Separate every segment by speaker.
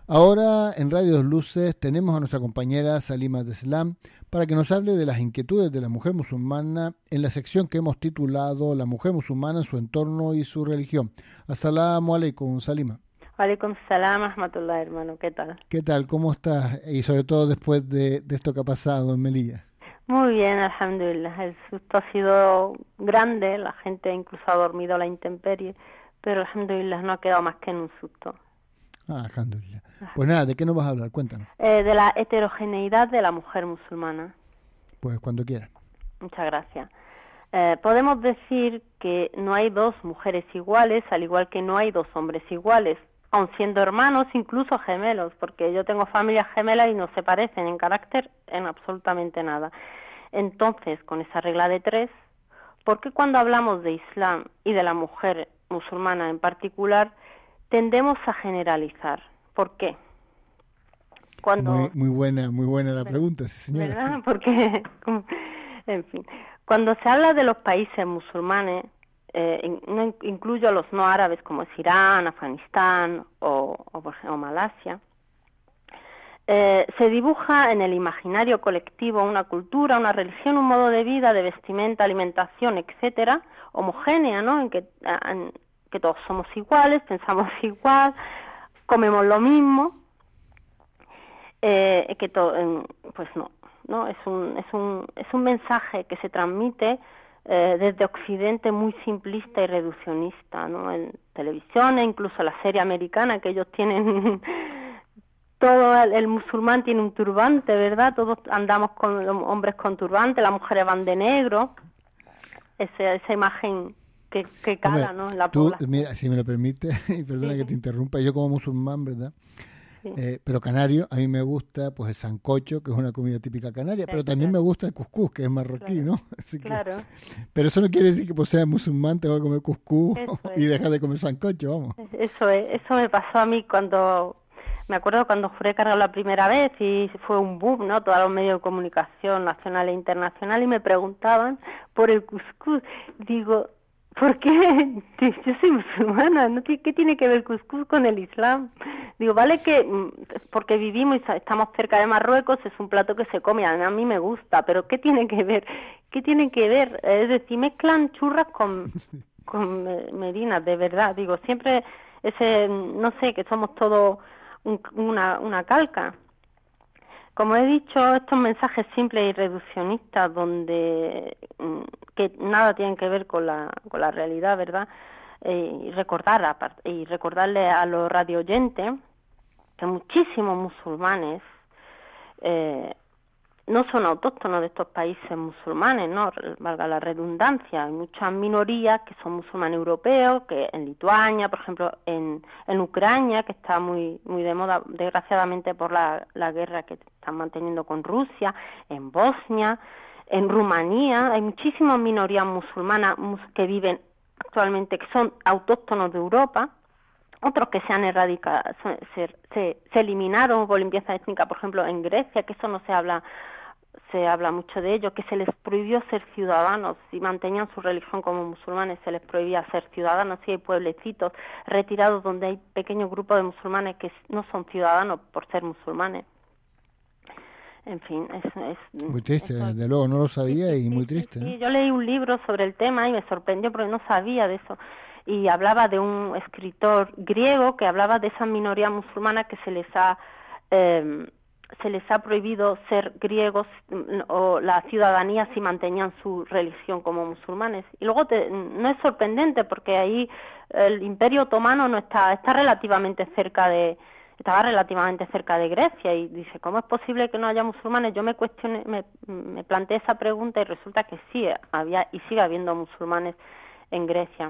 Speaker 1: Ahora en Radio Dos Luces tenemos a nuestra compañera Salima Deslam para que nos hable de las inquietudes de la mujer musulmana en la sección que hemos titulado La mujer musulmana, su entorno y su religión. As-salamu alaykum, Salima.
Speaker 2: Alaikum salam, rahmatullah, hermano. ¿Qué tal?
Speaker 1: ¿Qué tal? ¿Cómo estás? Y sobre todo después de esto que ha pasado en Melilla.
Speaker 2: Muy bien, alhamdulillah. El susto ha sido grande, la gente incluso ha dormido a la intemperie, pero alhamdulillah no ha quedado más que en un susto.
Speaker 1: Alhamdulillah. Pues nada, ¿de qué nos vas a hablar? Cuéntanos.
Speaker 2: De la heterogeneidad de la mujer musulmana.
Speaker 1: Pues cuando quieras.
Speaker 2: Muchas gracias. Podemos decir que no hay dos mujeres iguales, al igual que no hay dos hombres iguales, aun siendo hermanos, incluso gemelos, porque yo tengo familias gemelas y no se parecen en carácter en absolutamente nada. Entonces, con esa regla de 3, ¿por qué cuando hablamos de Islam y de la mujer musulmana en particular tendemos a generalizar? ¿Por qué?
Speaker 1: Muy buena la pregunta, sí, señora.
Speaker 2: ¿Verdad? Porque, en fin, cuando se habla de los países musulmanes, no incluyo a los no árabes como es Irán, Afganistán o Malasia, se dibuja en el imaginario colectivo una cultura, una religión, un modo de vida, de vestimenta, alimentación, etcétera, homogénea, ¿no? En que todos somos iguales, pensamos igual, comemos lo mismo, pues no, es un mensaje que se transmite desde Occidente muy simplista y reduccionista, ¿no? En televisión e incluso la serie americana, que ellos tienen todo el musulmán tiene un turbante, ¿verdad? Todos andamos con los hombres con turbante, las mujeres van de negro, esa imagen que cala,
Speaker 1: Hombre,
Speaker 2: ¿no? En la
Speaker 1: población. Mira, si me lo permite, y perdona que te interrumpa, yo como musulmán, ¿verdad? Pero canario, a mí me gusta pues el sancocho, que es una comida típica canaria, pero también me gusta el cuscús, que es marroquí, ¿no? Así que, pero eso no quiere decir que por ser musulmán te voy a comer cuscús y dejar de comer sancocho, vamos.
Speaker 2: Eso me pasó a mí me acuerdo cuando juré cargar la primera vez y fue un boom, ¿no? Todos los medios de comunicación nacional e internacional y me preguntaban por el cuscús. Digo, ¿por qué? Yo soy musulmana, ¿no? ¿Qué tiene que ver el cuscús con el Islam? Digo, vale que porque vivimos y estamos cerca de Marruecos, es un plato que se come, a mí me gusta, pero ¿qué tiene que ver? ¿Qué tiene que ver? Es decir, mezclan churras con merinas, de verdad. Digo, siempre no sé, que somos todos una calca. Como he dicho, estos mensajes simples y reduccionistas donde que nada tienen que ver con la realidad, ¿verdad? Y recordarle a los radio oyentes que muchísimos musulmanes no son autóctonos de estos países musulmanes, ¿no? Valga la redundancia, hay muchas minorías que son musulmanes europeos, que en Lituania, por ejemplo, en Ucrania, que está muy muy de moda, desgraciadamente por la guerra que están manteniendo con Rusia, en Bosnia, en Rumanía, hay muchísimas minorías musulmanas que viven actualmente, que son autóctonos de Europa, otros que se han erradicado, se eliminaron por limpieza étnica, por ejemplo, en Grecia, que eso no se habla mucho de ello, que se les prohibió ser ciudadanos, si mantenían su religión como musulmanes, se les prohibía ser ciudadanos, y hay pueblecitos retirados donde hay pequeños grupos de musulmanes que no son ciudadanos por ser musulmanes. En fin, es
Speaker 1: muy triste, desde luego, no lo sabía y muy triste.
Speaker 2: Sí, yo leí un libro sobre el tema y me sorprendió porque no sabía de eso. Y hablaba de un escritor griego que hablaba de esa minoría musulmana que se les ha prohibido ser griegos o la ciudadanía si mantenían su religión como musulmanes. Y luego no es sorprendente porque ahí el Imperio Otomano no estaba relativamente cerca de Grecia y dice, ¿cómo es posible que no haya musulmanes? Yo me planteé esa pregunta y resulta que sí, había y sigue habiendo musulmanes en Grecia.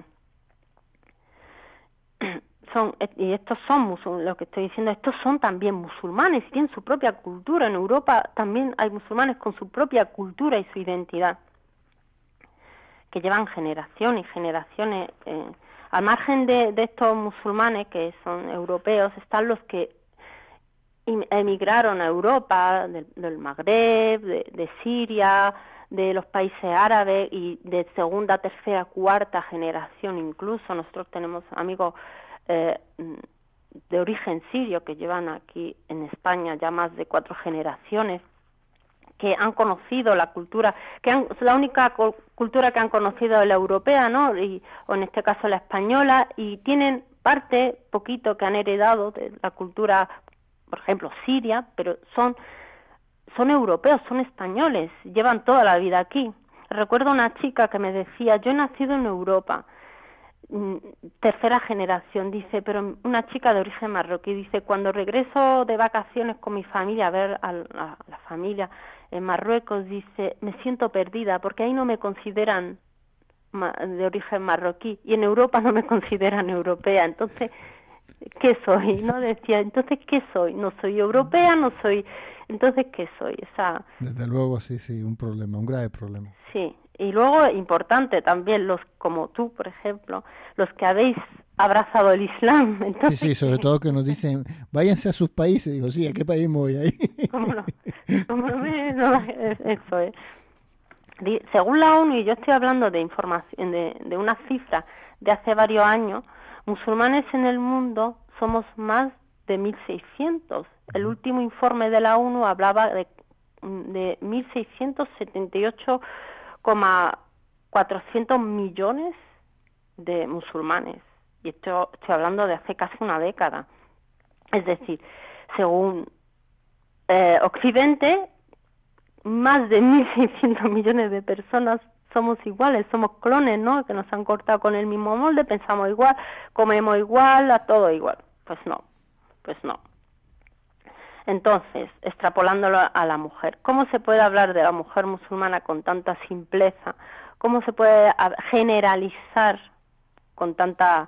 Speaker 2: Lo que estoy diciendo, estos son también musulmanes, tienen su propia cultura. En Europa también hay musulmanes con su propia cultura y su identidad, que llevan generaciones y generaciones. Al margen de estos musulmanes que son europeos, están los que emigraron a Europa, del Magreb, de Siria, de los países árabes y de segunda, tercera, cuarta generación incluso. Nosotros tenemos amigos de origen sirio que llevan aquí en España ya más de 4 generaciones, que han conocido la cultura, la única cultura que han conocido es la europea, ¿no? O en este caso la española, y tienen parte, poquito, que han heredado de la cultura, por ejemplo, siria, pero son europeos, son españoles, llevan toda la vida aquí. Recuerdo una chica que me decía, yo he nacido en Europa, tercera generación, dice, pero una chica de origen marroquí, dice, cuando regreso de vacaciones con mi familia a ver a la familia en Marruecos, dice, me siento perdida porque ahí no me consideran de origen marroquí y en Europa no me consideran europea, entonces, ¿qué soy? ¿No? Decía, entonces, ¿qué soy? No soy europea, no soy, entonces, ¿qué soy?
Speaker 1: Desde luego, sí, un problema, un grave problema.
Speaker 2: Sí. Y luego, importante también, los como tú, por ejemplo, los que habéis abrazado el Islam. Entonces,
Speaker 1: sí, sobre todo que nos dicen, váyanse a sus países. Digo, sí, ¿a qué país me voy ahí?
Speaker 2: ¿Cómo no? Eso es. Según la ONU, y yo estoy hablando de información, de una cifra de hace varios años, musulmanes en el mundo somos más de 1.600. El último informe de la ONU hablaba de 1.678,400 millones de musulmanes. Y estoy hablando de hace casi una década. Es decir, según Occidente, más de 1.600 millones de personas somos iguales, somos clones, ¿no? Que nos han cortado con el mismo molde, pensamos igual, comemos igual, a todo igual. Pues no. Entonces, extrapolándolo a la mujer, ¿cómo se puede hablar de la mujer musulmana con tanta simpleza? ¿Cómo se puede generalizar con tanta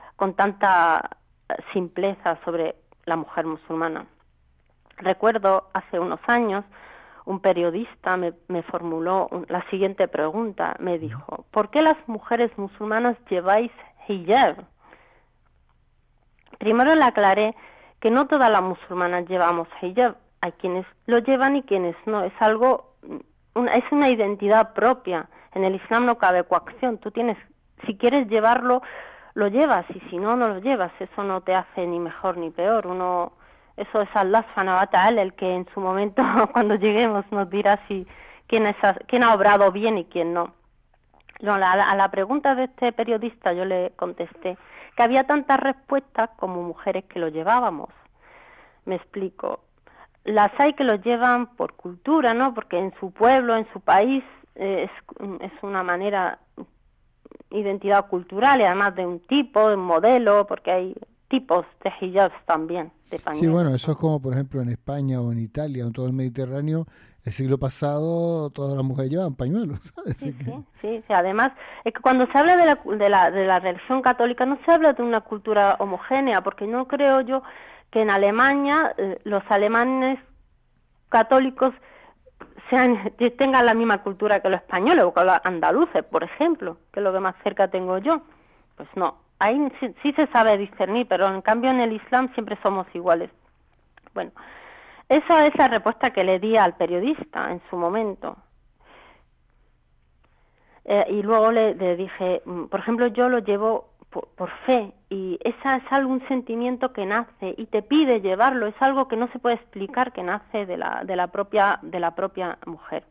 Speaker 2: simpleza sobre la mujer musulmana? Recuerdo hace unos años un periodista me formuló la siguiente pregunta, me dijo, ¿por qué las mujeres musulmanas lleváis hijab? Primero le aclaré que no todas las musulmanas llevamos hijab, hay quienes lo llevan y quienes no, es una identidad propia, en el Islam no cabe coacción, tú tienes, si quieres llevarlo, lo llevas, y si no, no lo llevas, eso no te hace ni mejor ni peor, eso es Allah subhanahu wa ta'ala el que en su momento, cuando lleguemos, nos dirá quién ha obrado bien y quién no. A la pregunta de este periodista yo le contesté que había tantas respuestas como mujeres que lo llevábamos. Me explico. Las hay que lo llevan por cultura, ¿no? Porque en su pueblo, en su país, es una manera, identidad cultural, y además de un tipo, de un modelo, porque hay tipos de hijabs también, de pañuelos.
Speaker 1: Sí, bueno, eso es como, por ejemplo, en España o en Italia, en todo el Mediterráneo, el siglo pasado todas las mujeres llevaban pañuelos, ¿sabes?
Speaker 2: Sí, además es que cuando se habla de la religión católica no se habla de una cultura homogénea, porque no creo yo que en Alemania los alemanes católicos tengan la misma cultura que los españoles o que los andaluces, por ejemplo, que es lo que más cerca tengo yo. Pues no, ahí sí se sabe discernir, pero en cambio en el Islam siempre somos iguales. Bueno, esa es la respuesta que le di al periodista en su momento. Y luego le dije, por ejemplo, yo lo llevo por fe, y esa es un sentimiento que nace y te pide llevarlo, es algo que no se puede explicar, que nace de la propia mujer.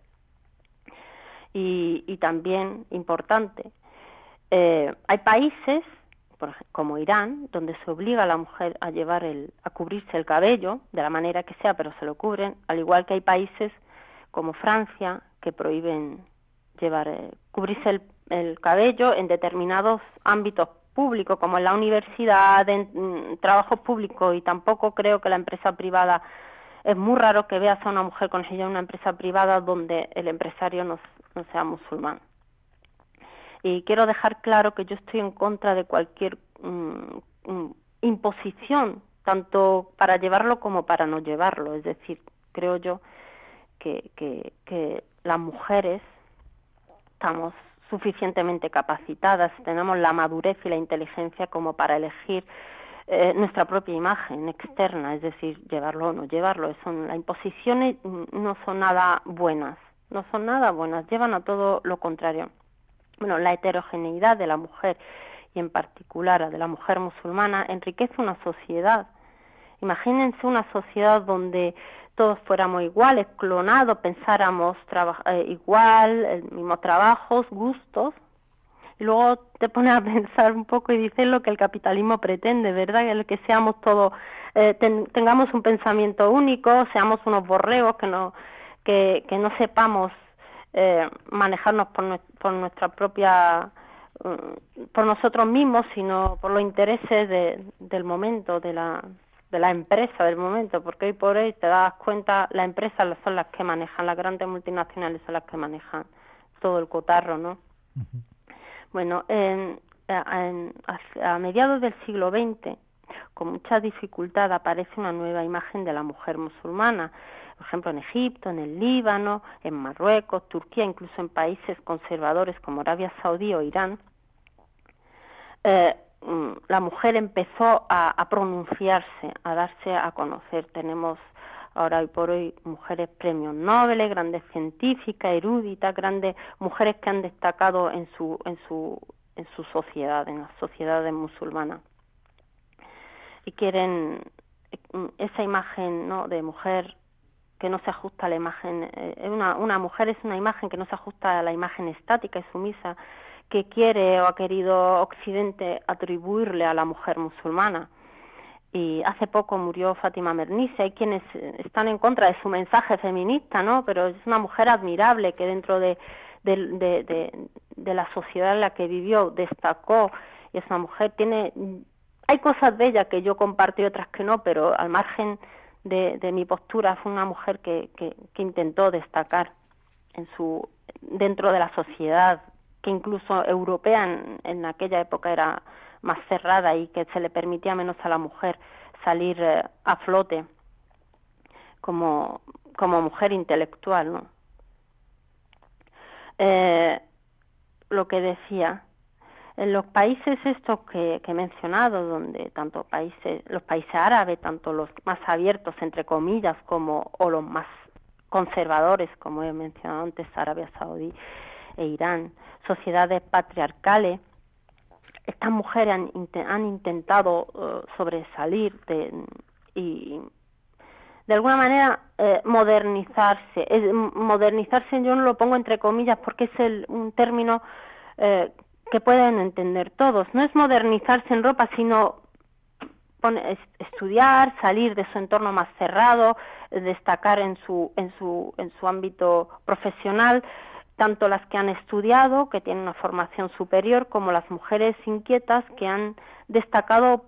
Speaker 2: Y también importante, hay países como Irán, donde se obliga a la mujer a cubrirse el cabello, de la manera que sea, pero se lo cubren, al igual que hay países como Francia, que prohíben cubrirse el cabello en determinados ámbitos públicos, como en la universidad, en trabajos públicos, y tampoco creo que la empresa privada, es muy raro que veas a una mujer con hijab en una empresa privada donde el empresario no sea musulmán. Y quiero dejar claro que yo estoy en contra de cualquier imposición, tanto para llevarlo como para no llevarlo. Es decir, creo yo que las mujeres estamos suficientemente capacitadas, tenemos la madurez y la inteligencia como para elegir nuestra propia imagen externa, es decir, llevarlo o no llevarlo. Las imposiciones no son nada buenas, llevan a todo lo contrario. Bueno, la heterogeneidad de la mujer, y en particular de la mujer musulmana, enriquece una sociedad, Imagínense una sociedad donde todos fuéramos iguales, clonados, pensáramos igual, el mismo trabajos, gustos, y luego te pones a pensar un poco y dices lo que el capitalismo pretende, ¿verdad? El que seamos todos, tengamos un pensamiento único, seamos unos borregos, que no sepamos manejarnos por nuestra propia, por nosotros mismos, sino por los intereses del momento, de la empresa del momento, porque hoy por hoy te das cuenta, las empresas son las que manejan, las grandes multinacionales son las que manejan todo el cotarro, ¿no? Uh-huh. Bueno, a mediados del siglo XX, con mucha dificultad aparece una nueva imagen de la mujer musulmana, por ejemplo en Egipto, en el Líbano, en Marruecos, Turquía, incluso en países conservadores como Arabia Saudí o Irán. La mujer empezó a pronunciarse, a darse a conocer. Tenemos ahora hoy por hoy mujeres premios Nobel, grandes científicas, eruditas, grandes mujeres que han destacado en su sociedad, en las sociedades musulmanas. Y quieren esa imagen, ¿no?, de mujer que no se ajusta a la imagen, una mujer es una imagen que no se ajusta a la imagen estática y sumisa que quiere o ha querido Occidente atribuirle a la mujer musulmana. Y hace poco murió Fátima Mernissi. Hay quienes están en contra de su mensaje feminista, ¿no? Pero es una mujer admirable que dentro de la sociedad en la que vivió destacó. Y esa mujer hay cosas de ella que yo comparto y otras que no, pero al margen de mi postura fue una mujer que intentó destacar dentro de la sociedad, que incluso europea en aquella época era más cerrada y que se le permitía menos a la mujer salir a flote como mujer intelectual, ¿no? Lo que decía, en los países estos que he mencionado, donde los países árabes, tanto los más abiertos entre comillas o los más conservadores, como he mencionado antes, Arabia Saudí e Irán, sociedades patriarcales, estas mujeres han intentado sobresalir y de alguna manera modernizarse. Modernizarse yo no lo pongo entre comillas porque es un término que pueden entender todos. No es modernizarse en ropa, sino estudiar, salir de su entorno más cerrado, destacar en su ámbito profesional, tanto las que han estudiado, que tienen una formación superior, como las mujeres inquietas que han destacado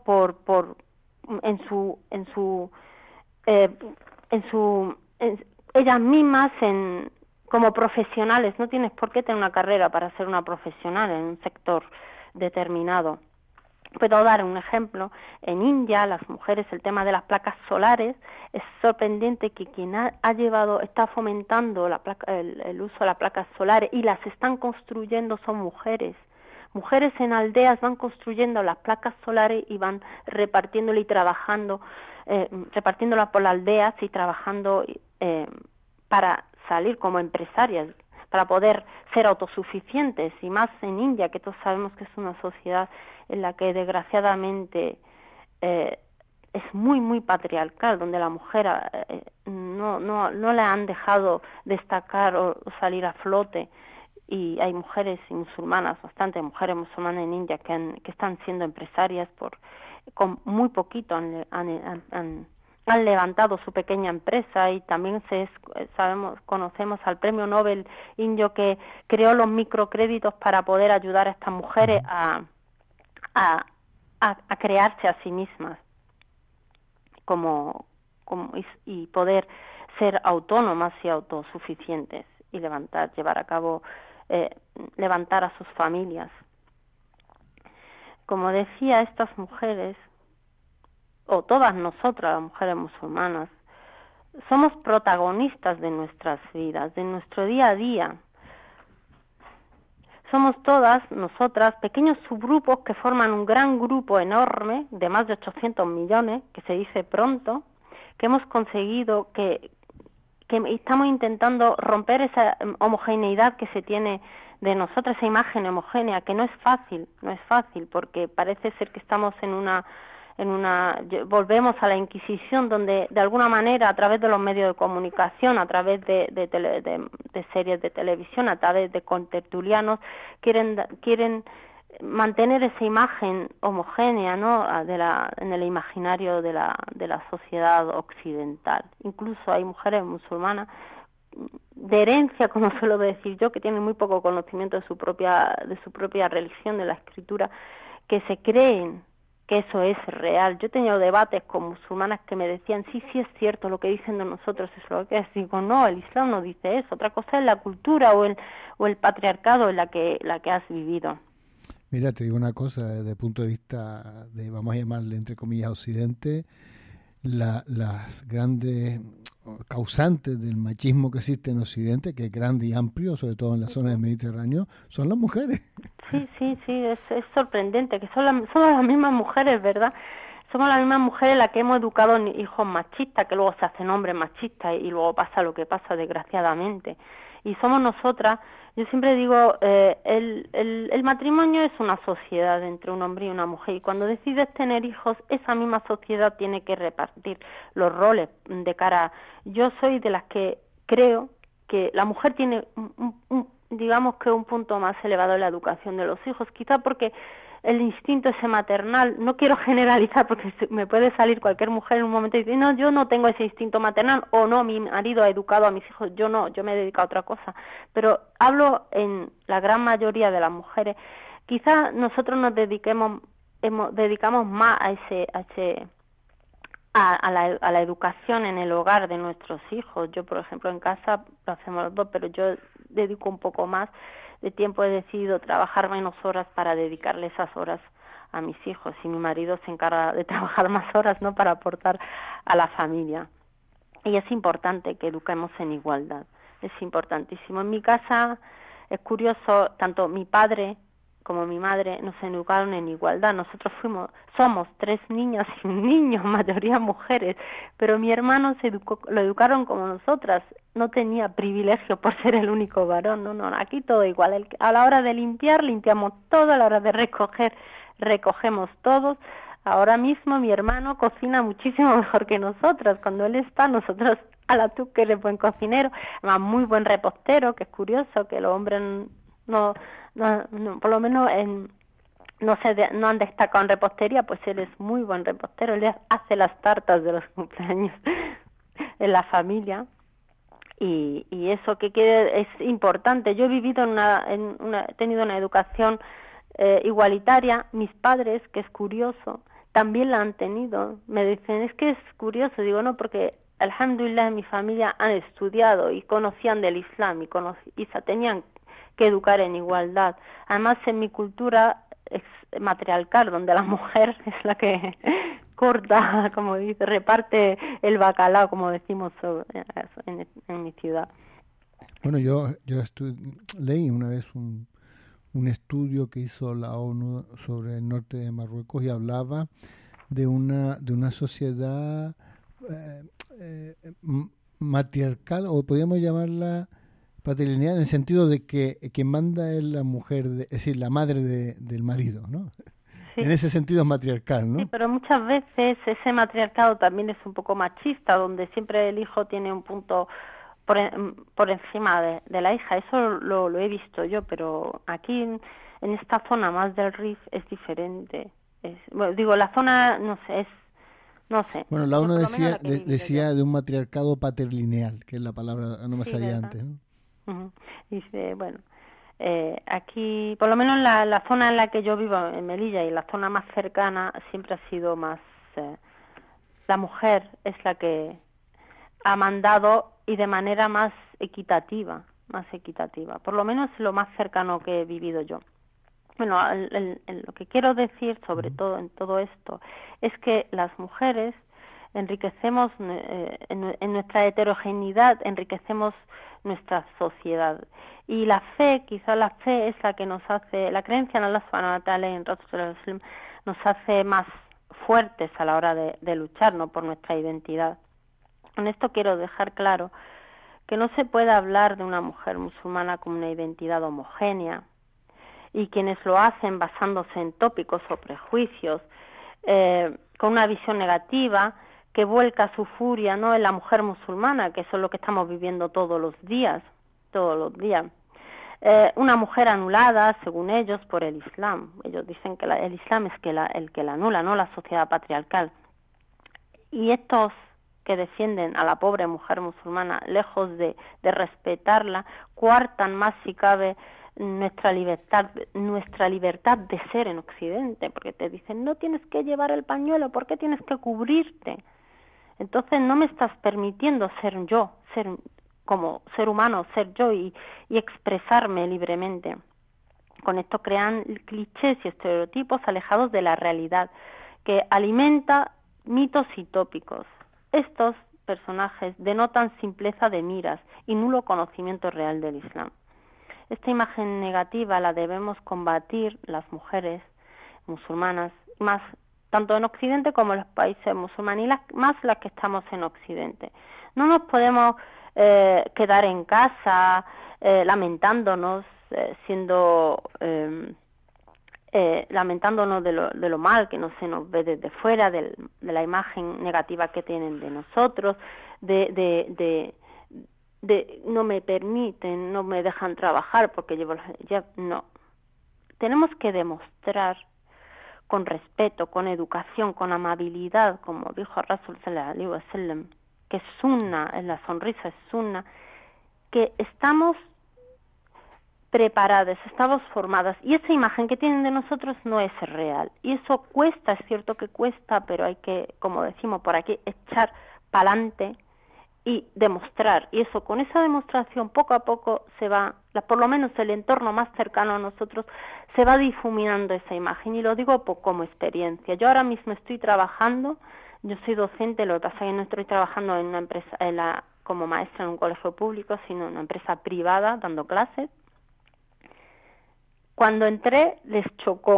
Speaker 2: ellas mismas como profesionales. No tienes por qué tener una carrera para ser una profesional en un sector determinado. Puedo dar un ejemplo. En India, las mujeres, el tema de las placas solares, es sorprendente que quien está fomentando el uso de las placas solares y las están construyendo son mujeres. Mujeres en aldeas van construyendo las placas solares y van repartiéndolas y trabajando, repartiéndolas por las aldeas y trabajando para salir como empresarias, para poder ser autosuficientes, y más en India, que todos sabemos que es una sociedad en la que desgraciadamente es muy muy patriarcal, donde la mujer no la han dejado destacar o salir a flote, y hay mujeres musulmanas, bastantes mujeres musulmanas en India que están siendo empresarias con muy poquito han levantado su pequeña empresa. Y también conocemos al premio Nobel indio que creó los microcréditos para poder ayudar a estas mujeres a crearse a sí mismas y poder ser autónomas y autosuficientes y llevar a cabo, levantar a sus familias. Como decía, estas mujeres, o todas nosotras, las mujeres musulmanas, somos protagonistas de nuestras vidas, de nuestro día a día. Somos todas nosotras pequeños subgrupos que forman un gran grupo enorme de más de 800 millones, que se dice pronto, que hemos conseguido, que estamos intentando romper esa homogeneidad que se tiene de nosotras, esa imagen homogénea, que no es fácil, porque parece ser que estamos en volvemos a la Inquisición, donde de alguna manera a través de los medios de comunicación, a través de series de televisión, a través de contertulianos, quieren mantener esa imagen homogénea, ¿no?, en el imaginario de la sociedad occidental. Incluso hay mujeres musulmanas de herencia, como suelo decir yo, que tienen muy poco conocimiento de su propia religión, de la escritura, que se creen que eso es real. Yo he tenido debates con musulmanas que me decían, sí es cierto lo que dicen de nosotros, es lo que es. Digo, no, el Islam no dice eso, otra cosa es la cultura o el patriarcado en la que has vivido.
Speaker 1: Mira, te digo una cosa, desde el punto de vista de, vamos a llamarle entre comillas, Occidente, las grandes causantes del machismo que existe en Occidente, que es grande y amplio, sobre todo en la zona del Mediterráneo, son las mujeres.
Speaker 2: Sí, es sorprendente, que somos las mismas mujeres, ¿verdad? Somos las mismas mujeres las que hemos educado hijos machistas, que luego se hacen hombres machistas y luego pasa lo que pasa, desgraciadamente. Y somos nosotras. Yo siempre digo, el matrimonio es una sociedad entre un hombre y una mujer, y cuando decides tener hijos, esa misma sociedad tiene que repartir los roles de cara. Yo soy de las que creo que la mujer tiene digamos que un punto más elevado en la educación de los hijos, quizá porque el instinto ese maternal, no quiero generalizar porque me puede salir cualquier mujer en un momento y decir, no, yo no tengo ese instinto maternal, o no, mi marido ha educado a mis hijos, yo no, yo me he dedicado a otra cosa, pero hablo en la gran mayoría de las mujeres. Quizá nosotros dedicamos más a la educación en el hogar de nuestros hijos. Yo, por ejemplo, en casa lo hacemos los dos, pero yo dedico un poco más de tiempo, he decidido trabajar menos horas para dedicarle esas horas a mis hijos, y mi marido se encarga de trabajar más horas, ¿no?, para aportar a la familia. Y es importante que eduquemos en igualdad, es importantísimo. En mi casa es curioso, tanto mi padre como mi madre nos educaron en igualdad. Nosotros somos 3 niñas y un niño, mayoría mujeres, pero mi hermano lo educaron como nosotras, no tenía privilegio por ser el único varón, no, aquí todo igual. A la hora de limpiar, limpiamos todo, a la hora de recoger, recogemos todos. Ahora mismo mi hermano cocina muchísimo mejor que nosotras. Cuando él está, nosotros, ala tú que eres buen cocinero, además muy buen repostero, que es curioso que los hombres no por lo menos no han destacado en repostería, pues él es muy buen repostero, él hace las tartas de los cumpleaños en la familia, y eso que es importante. Yo he vivido he tenido una educación igualitaria. Mis padres, que es curioso, también la han tenido. Me dicen, es que es curioso, digo, no, porque alhamdulillah en mi familia han estudiado y conocían del Islam y tenían que educar en igualdad. Además, en mi cultura es matriarcal, donde la mujer es la que corta, como dice, reparte el bacalao, como decimos en mi ciudad.
Speaker 1: Bueno, yo leí una vez un estudio que hizo la ONU sobre el norte de Marruecos, y hablaba de una sociedad matriarcal, o podríamos llamarla patrilineal, en el sentido de que quien manda es la mujer, es decir, la madre del marido, ¿no? Sí. En ese sentido es matriarcal, ¿no?
Speaker 2: Sí, pero muchas veces ese matriarcado también es un poco machista, donde siempre el hijo tiene un punto por encima de la hija. Eso lo he visto yo, pero aquí en esta zona más del Rif es diferente. La zona, no sé.
Speaker 1: Bueno, la ONU decía de un matriarcado patrilineal, que es la palabra, no me salía antes, ¿no?
Speaker 2: Uh-huh. Dice, bueno, aquí, por lo menos la zona en la que yo vivo, en Melilla, y la zona más cercana, siempre ha sido más, la mujer es la que ha mandado, y de manera más equitativa, por lo menos lo más cercano que he vivido yo. Bueno, lo que quiero decir sobre todo en todo esto es que las mujeres enriquecemos, en nuestra heterogeneidad, enriquecemos nuestra sociedad. Y quizá la fe es la que nos hace, la creencia en Allah subhanahu wa ta'ala y en Rasul nos hace más fuertes a la hora de luchar, ¿no?, por nuestra identidad. Con esto quiero dejar claro que no se puede hablar de una mujer musulmana como una identidad homogénea, y quienes lo hacen basándose en tópicos o prejuicios con una visión negativa, que vuelca su furia, ¿no?, en la mujer musulmana, que eso es lo que estamos viviendo todos los días. Una mujer anulada, según ellos, por el Islam. Ellos dicen que el Islam es el que la anula, no la sociedad patriarcal. Y estos que defienden a la pobre mujer musulmana, lejos de respetarla, coartan más si cabe nuestra libertad de ser en Occidente, porque te dicen, no tienes que llevar el pañuelo, ¿por qué tienes que cubrirte? Entonces no me estás permitiendo ser yo, como ser humano, ser yo y expresarme libremente. Con esto crean clichés y estereotipos alejados de la realidad, que alimenta mitos y tópicos. Estos personajes denotan simpleza de miras y nulo conocimiento real del Islam. Esta imagen negativa la debemos combatir las mujeres musulmanas, más tanto en Occidente como en los países musulmanes, y más las que estamos en Occidente. No nos podemos quedar en casa lamentándonos, lamentándonos de lo mal que no se nos ve desde fuera, de la imagen negativa que tienen de nosotros, de no me permiten, no me dejan trabajar porque llevo no. Tenemos que demostrar con respeto, con educación, con amabilidad, como dijo Rasul sallallahu alaihi wasallam, que es sunna, en la sonrisa es sunna, que estamos preparadas, estamos formadas, y esa imagen que tienen de nosotros no es real, y eso cuesta, es cierto que cuesta, pero hay que, como decimos por aquí, echar pa'lante y demostrar, y eso, con esa demostración poco a poco se va, por lo menos el entorno más cercano a nosotros, se va difuminando esa imagen, y lo digo como experiencia. Yo ahora mismo estoy trabajando, yo soy docente, lo que pasa es que no estoy trabajando en una empresa, como maestra en un colegio público, sino en una empresa privada, dando clases. Cuando entré les chocó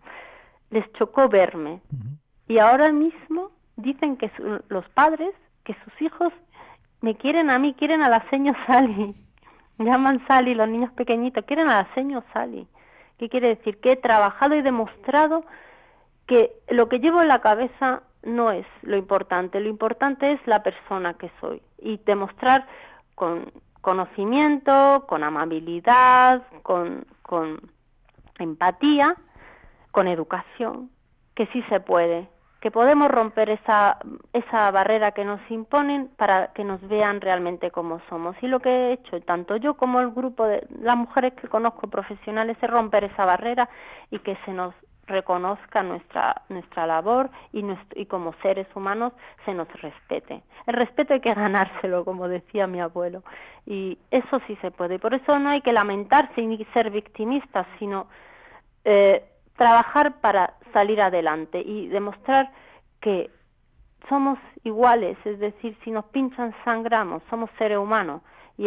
Speaker 2: verme, y ahora mismo dicen que los padres, que sus hijos me quieren a mí, quieren a la seño Sally, llaman Sally, los niños pequeñitos, quieren a la seño Sally. ¿Qué quiere decir? Que he trabajado y demostrado que lo que llevo en la cabeza no es lo importante es la persona que soy, y demostrar con conocimiento, con amabilidad, con empatía, con educación, que sí se puede, que podemos romper esa barrera que nos imponen para que nos vean realmente como somos. Y lo que he hecho, tanto yo como el grupo de las mujeres que conozco profesionales, es romper esa barrera y que se nos reconozca nuestra labor y como seres humanos se nos respete. El respeto hay que ganárselo, como decía mi abuelo, y eso sí se puede. Y por eso no hay que lamentarse ni ser victimistas, sino trabajar para salir adelante y demostrar que somos iguales, es decir, si nos pinchan sangramos, somos seres humanos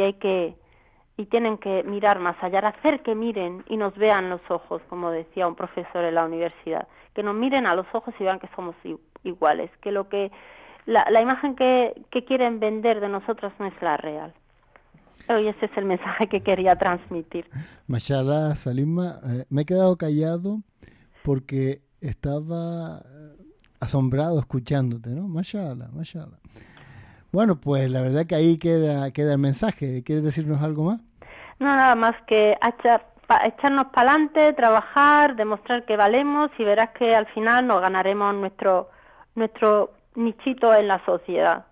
Speaker 2: y tienen que mirar más allá, hacer que miren y nos vean los ojos, como decía un profesor en la universidad, que nos miren a los ojos y vean que somos iguales, que la imagen que quieren vender de nosotros no es la real. Y ese es el mensaje que quería transmitir.
Speaker 1: Mashallah, Salima, me he quedado callado porque estaba asombrado escuchándote, ¿no? Mashallah, mashallah. Bueno, pues la verdad que ahí queda el mensaje. ¿Quieres decirnos algo más?
Speaker 2: No, nada más que echarnos para adelante, trabajar, demostrar que valemos, y verás que al final nos ganaremos nuestro nichito en la sociedad.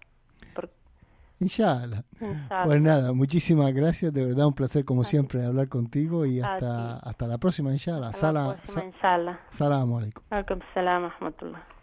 Speaker 1: Inshallah. Pues nada, muchísimas gracias, de verdad un placer como siempre hablar contigo, y hasta la próxima, inshallah. Salam alaikum.
Speaker 2: Alaikum salam wa rahmatullah.